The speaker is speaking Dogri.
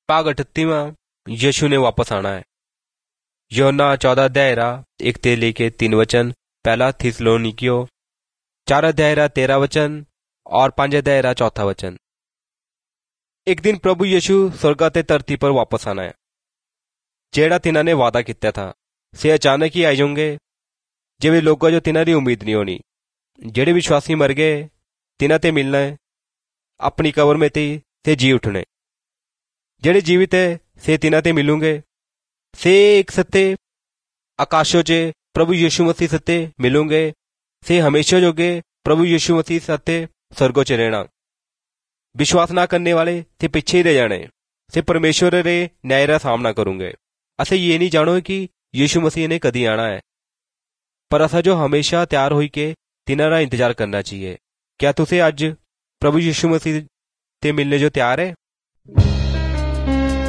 भाग 38वां यीशु ने वापस आना है। यूहन्ना 14 अध्याय 1 से लेके 3 वचन, पहला थिस्सलुनीकियों 4 अध्याय 13 वचन और 5 अध्याय 4 वचन। एक दिन प्रभु यीशु स्वर्गा ते धरती पर वापस आना है। जेड़ा तिन्हां ने वादा किया था से अचानक ही आई जाओगे, जिवें लोगों जो तिन्हां दी उम्मीद नहीं होनी। जेड़े विश्वासी मर गए तिन्हां ते मिलना है, अपनी कबर में ते जी उठने। जेड़े जीवित है से तिन्हां ते मिलूंगे, से एक सत्ते आकाशों चे प्रभु यीशु मसीह सत्ते मिलूंगे, से हमेशा जोगे प्रभु यीशु मसीह सत्ते स्वर्गों च रहना। विश्वास ना करने वाले ते पिछे ही रह जाने, से परमेश्वर रे न्याय रा सामना करूंगे। असे ये नहीं जानो कि यीशु मसीह ने कदी आना है, पर असा जो हमेशा तैयार होई के तिन्हां इंतजार करना चाहिए। क्या तुसे अज प्रभु यीशु मसीह ते मिलने जो तैयार है?